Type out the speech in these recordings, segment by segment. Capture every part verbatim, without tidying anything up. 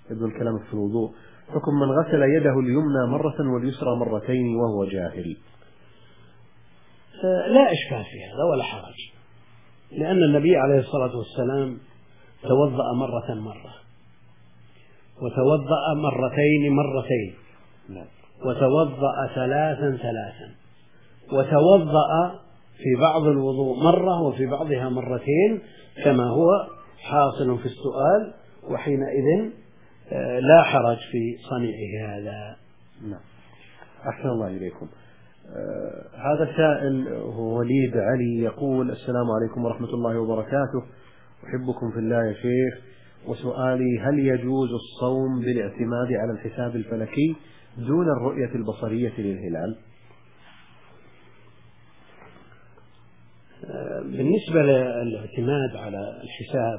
يبدو الكلام في الوضوء. حكم من غسل يده اليمنى مرة واليسرى مرتين وهو جاهل. لا إشكال في هذا ولا حرج، لأن النبي عليه الصلاة والسلام توضأ مرة مرة، وتوضأ مرتين مرتين، وتوضأ ثلاثا ثلاثا، وتوضأ في بعض الوضوء مرة وفي بعضها مرتين كما هو حاصل في السؤال، وحينئذ لا حرج في صنيعه هذا. نعم. أحسن الله إليكم. آه هذا السائل هو وليد علي يقول: السلام عليكم ورحمة الله وبركاته، أحبكم في الله يا شيخ، وسؤالي: هل يجوز الصوم بالاعتماد على الحساب الفلكي دون الرؤية البصرية للهلال؟ آه بالنسبة للاعتماد على الحساب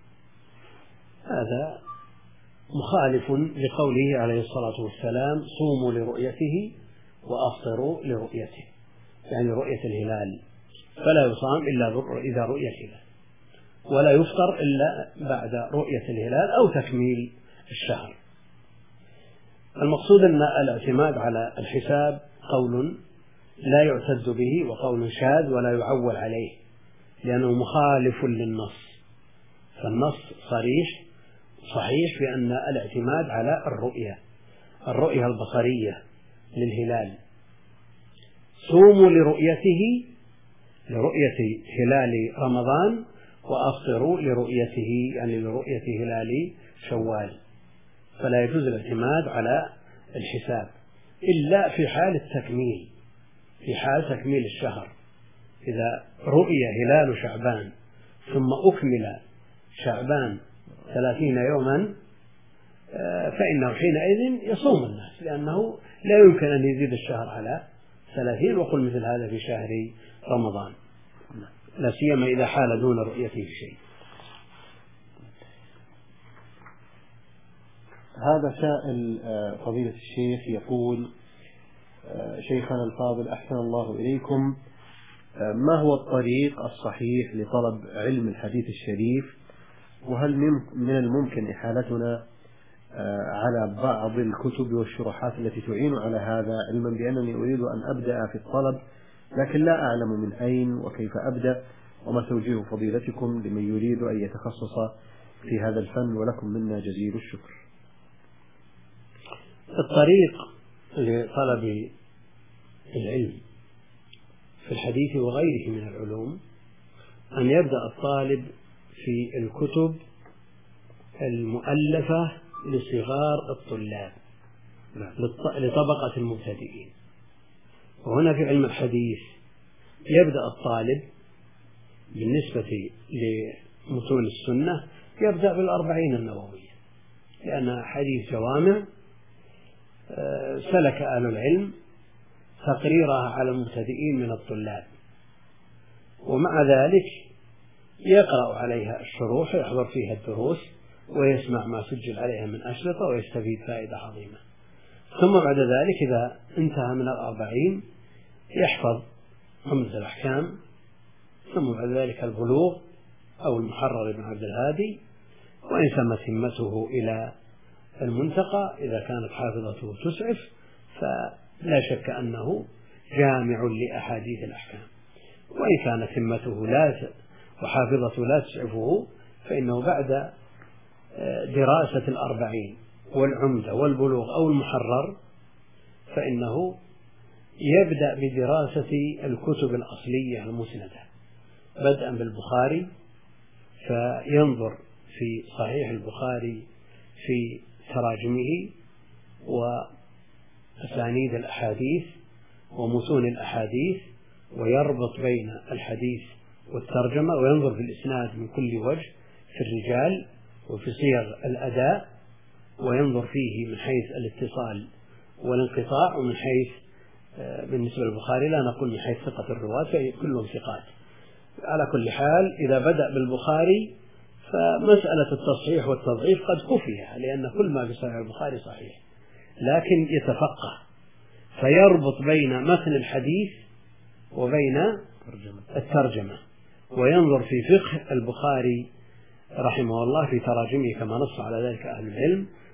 هذا مخالف لقوله عليه الصلاة والسلام: صوموا لرؤيته وأفطروا لرؤيته، يعني رؤية الهلال، فلا يصام إلا إذا رؤية الهلال، ولا يفطر إلا بعد رؤية الهلال أو تكميل الشهر. المقصود أن الاعتماد على الحساب قول لا يعتد به وقول شاذ ولا يعول عليه، لأنه مخالف للنص، فالنص صريح صحيح بأن الاعتماد على الرؤية الرؤية البصرية للهلال. صوموا لرؤيته، لرؤية هلال رمضان، وأفطروا لرؤيته، يعني لرؤية هلال شوال، فلا يجوز الاعتماد على الحساب إلا في حال التكميل، في حال تكميل الشهر، إذا رؤي هلال شعبان ثم أكمل شعبان ثلاثين يوما فإنه حينئذ يصوم الناس، لأنه لا يمكن أن يزيد الشهر على ثلاثين، وقل مثل هذا في شهر رمضان، لا سيما إذا حال دون رؤيته شيء. هذا سائل فضيلة الشيخ يقول: شيخنا الفاضل أحسن الله إليكم، ما هو الطريق الصحيح لطلب علم الحديث الشريف؟ وهل من الممكن إحالتنا على بعض الكتب والشروحات التي تعين على هذا، علما بأنني أريد أن أبدأ في الطلب لكن لا أعلم من أين وكيف أبدأ، وما توجيه فضيلتكم لمن يريد أن يتخصص في هذا الفن، ولكم منا جزيل الشكر. الطريق لطلب العلم في الحديث وغيره من العلوم أن يبدأ الطالب في الكتب المؤلفة لصغار الطلاب لطبقة المبتدئين. وهنا في علم الحديث يبدأ الطالب بالنسبة لمتون السنة يبدأ بالأربعين النووية، لأن حديث جوامع سلك أهل العلم تقريرها على المبتدئين من الطلاب، ومع ذلك يقرأ عليها الشروح ويحضر فيها الدروس ويسمع ما سجل عليها من أشرطة ويستفيد فائدة عظيمة. ثم بعد ذلك إذا انتهى من الأربعين يحفظ عمدة الأحكام، ثم بعد ذلك البلوغ أو المحرر بن عبد الهادي، وإن سمت همته إلى المنتقى إذا كانت حافظته تسعف فلا شك أنه جامع لأحاديث الأحكام، وإن كانت همته لا وحافظته لا تسعفه فإنه بعد دراسة الأربعين والعمدة والبلوغ أو المحرر فإنه يبدأ بدراسة الكتب الأصلية المسندة، بدءا بالبخاري، فينظر في صحيح البخاري في تراجمه وأسانيد الأحاديث ومتون الأحاديث، ويربط بين الحديث والترجمة، وينظر في الإسناد من كل وجه في الرجال وفي صيغ الأداء، وينظر فيه من حيث الاتصال والانقطاع، ومن حيث بالنسبة للبخاري لا نقول من حيث ثقة الرواة فكلهم ثقات. على كل حال إذا بدأ بالبخاري فمسألة التصحيح والتضعيف قد كفيها، لأن كل ما في صحيح البخاري صحيح، لكن يتفقه فيربط بين متن الحديث وبين الترجمة، وينظر في فقه البخاري رحمه الله في تراجمه كما نص على ذلك أهل العلم،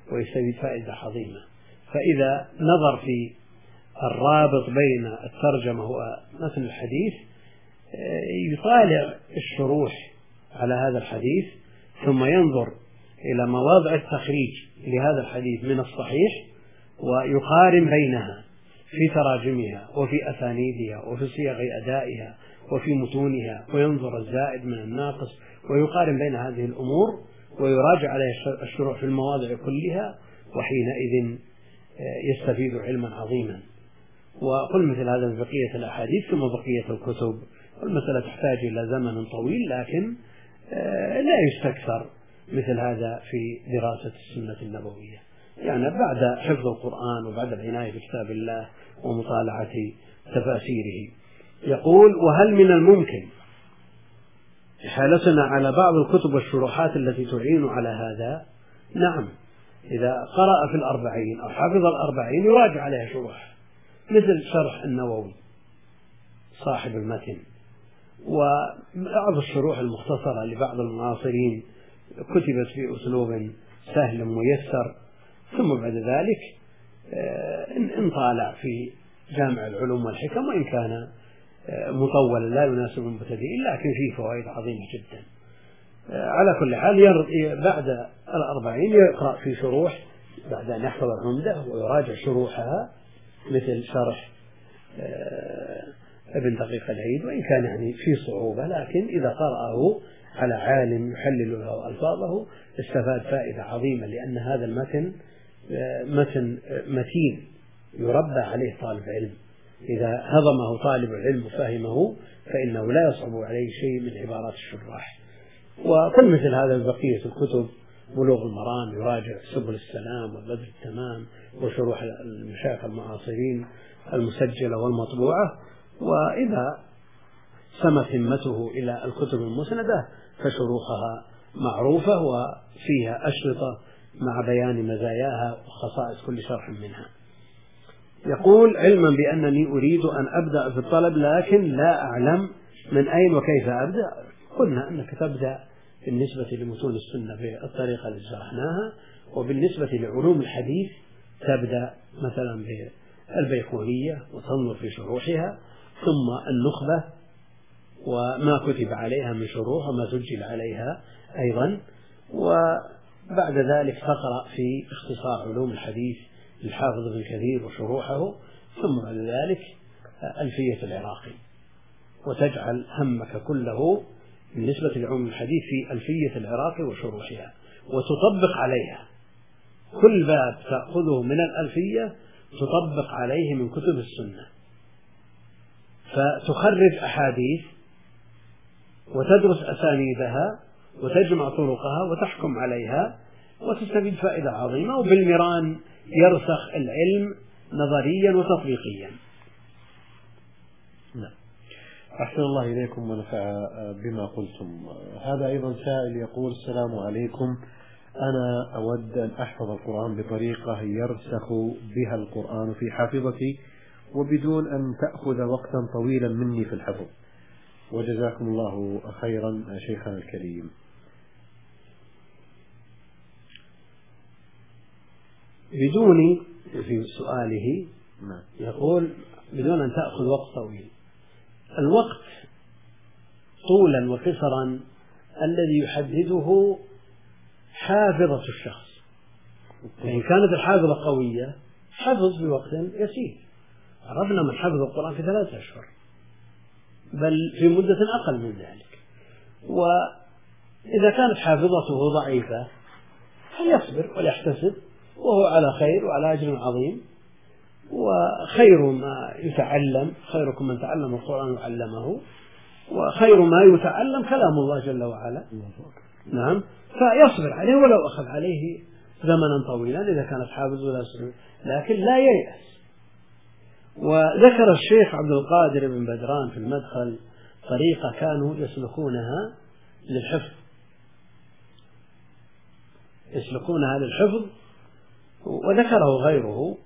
ويستفيد فائدة عظيمة. فإذا نظر في الرابط بين الترجمة ومتن الحديث يطالع الشروح على هذا الحديث، ثم ينظر إلى مواضع التخريج لهذا الحديث من الصحيح ويقارن بينها في تراجمها وفي أسانيدها وفي صيغ أدائها وفي متونها، وينظر الزائد من الناقص ويقارن بين هذه الأمور ويراجع عليها الشروح في المواضع كلها، وحينئذ يستفيد علما عظيما. وقل مثل هذا من بقية الأحاديث ثم بقية الكتب، والمسألة تحتاج إلى زمن طويل، لكن لا يستكثر مثل هذا في دراسة السنة النبوية، يعني بعد حفظ القرآن وبعد العناية بكتاب الله ومطالعة تفاسيره. يقول: وهل من الممكن إحالتنا على بعض الكتب والشروحات التي تعين على هذا؟ نعم، إذا قرأ في الأربعين أو حفظ الأربعين يراجع عليها شروح، مثل شرح النووي صاحب المتن، وبعض الشروح المختصرة لبعض المعاصرين كتبت في أسلوب سهل ميسر. ثم بعد ذلك إن طالع في جامع العلوم والحكم، وإن كان مطولا لا يناسب المبتدئين لكن فيه فوائد عظيمة جدا. على كل حال بعد الأربعين يقرأ في شروح بعد أن يحفظ العمدة ويراجع شروحها، مثل شرح ابن دقيق العيد، وإن كان يعني في صعوبة، لكن إذا قرأه على عالم يحلل له ألفاظه استفاد فائدة عظيمة، لأن هذا المتن متن متين يربى عليه طالب علم، إذا هضمه طالب العلم وفهمه فإنه لا يصعب عليه شيء من عبارات الشراح. وكل مثل هذا بقية الكتب، بلوغ المرام يراجع سبل السلام والبدر التمام وشروح المشايخ المعاصرين المسجلة والمطبوعة. وإذا سمت همته إلى الكتب المسندة فشروحها معروفة وفيها أشرطة مع بيان مزاياها وخصائص كل شرح منها. يقول: علما بأنني أريد أن أبدأ في الطلب لكن لا أعلم من أين وكيف أبدأ. قلنا أنك تبدأ بالنسبة لمتون السنة بالطريقة التي شرحناها، وبالنسبة لعلوم الحديث تبدأ مثلا بالبيقونية وتنظر في شروحها، ثم النخبة وما كتب عليها من شروح وما سجل عليها أيضا، وبعد ذلك تقرأ في اختصار علوم الحديث للحافظ ابن كثير وشروحه، ثم بعد ذلك ألفية العراقي، وتجعل همك كله بالنسبة لعلوم الحديث في ألفية العراقي وشروحها، وتطبق عليها كل باب تأخذه من الألفية تطبق عليه من كتب السنة، فتخرج أحاديث وتدرس أسانيدها وتجمع طرقها وتحكم عليها وتستفيد فائدة عظيمة، وبالمران يرسخ العلم نظريا وتطبيقيا. نعم. أحسن الله إليكم ونفع بما قلتم. هذا أيضا سائل يقول: السلام عليكم، أنا أود أن أحفظ القرآن بطريقة يرسخ بها القرآن في حافظتي وبدون أن تأخذ وقتا طويلا مني في الحفظ، وجزاكم الله خيرا شيخنا الكريم. بدون في سؤاله يقول بدون أن تأخذ وقت طويل. الوقت طولا وقصرا الذي يحدده حافظة الشخص، فإن كانت الحافظة قوية حفظ بوقت يسير. عرفنا من حفظ القرآن في ثلاثة أشهر، بل في مدة أقل من ذلك. وإذا كانت حافظته ضعيفة فليصبر وليحتسب، وهو على خير وعلى أجر عظيم. وخير ما يتعلم خيركم من تعلم القرآن وعلمه، وخير ما يتعلم كلام الله جل وعلا. نعم، فيصبر عليه ولو أخذ عليه زمنا طويلا إذا كانت حافظ ولا سبب، لكن لا ييأس. وذكر الشيخ عبد القادر بن بدران في المدخل طريقة كانوا يسلكونها للحفظ يسلكونها للحفظ وذكره غيره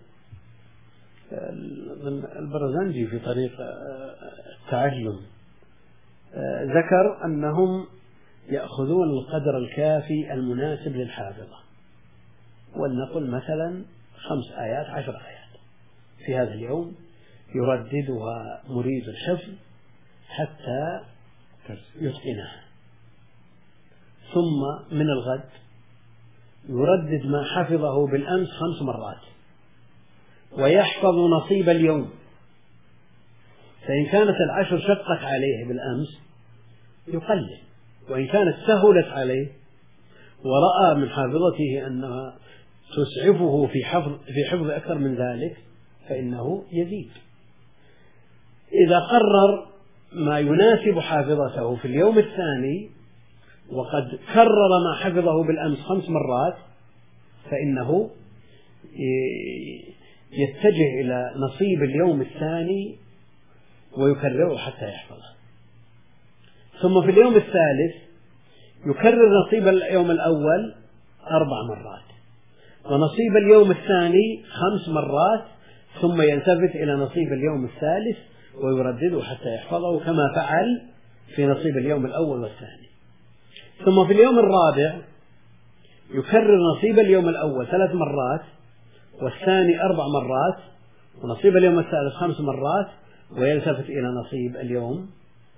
البرزنجي في طريق التعلم، ذكر أنهم يأخذون القدر الكافي المناسب للحافظة، ولنقل مثلا خمس آيات عشر آيات في هذا اليوم يرددها مريد الحفظ حتى يتقنها، ثم من الغد يردد ما حفظه بالأمس خمس مرات ويحفظ نصيب اليوم، فإن كانت العشر شقت عليه بالأمس يقلل، وإن كانت سهلت عليه ورأى من حافظته أنها تسعفه في حفظ في حفظ أكثر من ذلك فإنه يزيد. إذا قرر ما يناسب حافظته في اليوم الثاني وقد كرر ما حفظه بالأمس خمس مرات فإنه يتجه إلى نصيب اليوم الثاني ويكرره حتى يحفظه. ثم في اليوم الثالث يكرر نصيب اليوم الأول أربع مرات ونصيب اليوم الثاني خمس مرات، ثم يلتفت إلى نصيب اليوم الثالث ويردده حتى يحفظه كما فعل في نصيب اليوم الأول والثاني. ثم في اليوم الرابع يكرر نصيب اليوم الأول ثلاث مرات والثاني أربع مرات ونصيب اليوم الثالث خمس مرات، ويلتفت إلى نصيب اليوم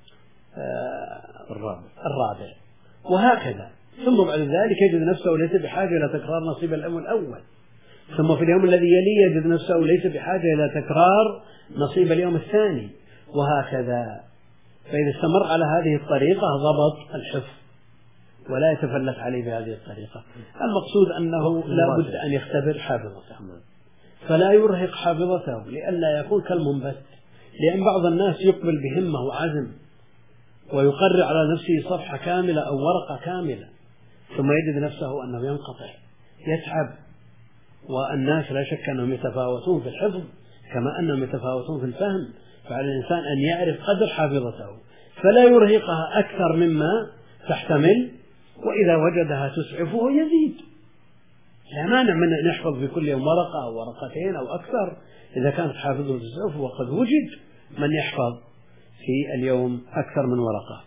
الرابع الرابع وهكذا. ثم بعد ذلك يجد نفسه ليس بحاجة إلى تكرار نصيب اليوم الأول، ثم في اليوم الذي يليه يجد نفسه ليس بحاجة إلى تكرار نصيب اليوم الثاني وهكذا. فإذا استمر على هذه الطريقة ضبط الحفظ ولا يتفلت عليه بهذه الطريقة. المقصود أنه لا بد أن يختبر حافظته فلا يرهق حافظته لئلا يكون كالمنبت، لأن بعض الناس يقبل بهمة وعزم ويقرر على نفسه صفحة كاملة أو ورقة كاملة ثم يجد نفسه أنه ينقطع يتعب. والناس لا شك أنهم يتفاوتون في الحفظ كما أنهم يتفاوتون في الفهم، فعلى الإنسان أن يعرف قدر حافظته فلا يرهقها أكثر مما تحتمل، وإذا وجدها تسعفه يزيد. لا مانع من أن يحفظ في كل يوم ورقة أو ورقتين أو أكثر إذا كانت حافظه تسعفه، وقد وجد من يحفظ في اليوم أكثر من ورقة.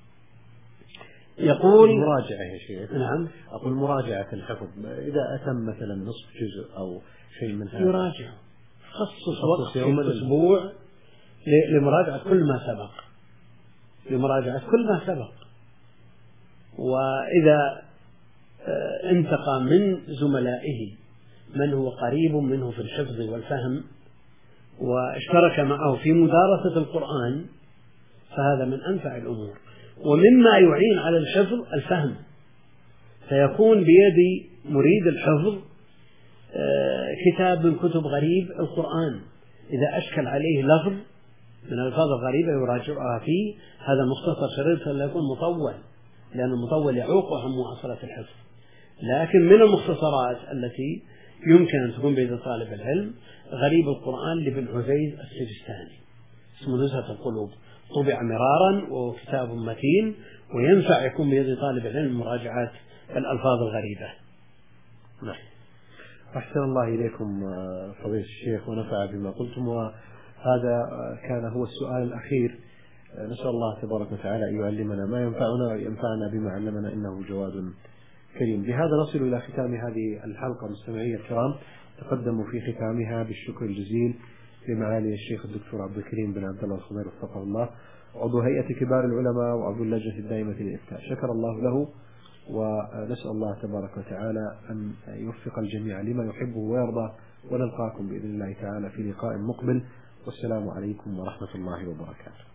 يقول مراجعة يا شيخ. نعم. أقول مراجعة الحفظ إذا أتم مثلا نصف جزء أو شيء من هذا يراجع، خصص وقت يوم الأسبوع لمراجعة كل ما سبق لمراجعة كل ما سبق وإذا انتقى من زملائه من هو قريب منه في الحفظ والفهم واشترك معه في مدارسة القرآن فهذا من أنفع الأمور. ومما يعين على الحفظ الفهم، فيكون بيد مريد الحفظ كتاب من كتب غريب القرآن، إذا أشكل عليه لفظ من الألفاظ الغريبة يراجعها فيه. هذا مختصر شريط فلا يكون مطول، لأن المطول يعوق عن مواصلة الحفظ. لكن من المختصرات التي يمكن أن تكون بيد طالب العلم غريب القرآن لابن عزيز السجستاني اسمه نزهة القلوب، طبع مرارا وكتاب متين وينفع يكون بيد طالب العلم مراجعة الألفاظ الغريبة. نعم. أحسن الله إليكم فضيلة الشيخ ونفع بما قلتم، وهذا كان هو السؤال الأخير. نسأل الله تبارك وتعالى أن يعلمنا ما ينفعنا وينفعنا بما علمنا إنه جواد كريم. بهذا نصل إلى ختام هذه الحلقة مستمعي الكرام. تقدموا في ختامها بالشكر الجزيل لمعالي الشيخ الدكتور عبد الكريم بن عبد الله الخضير وفقه الله، عضو هيئة كبار العلماء وعضو اللجنة الدائمة للإفتاء، شكر الله له، ونسأل الله تبارك وتعالى أن يوفق الجميع لما يحبه ويرضى، ونلقاكم بإذن الله تعالى في لقاء مقبل، والسلام عليكم ورحمة الله وبركاته.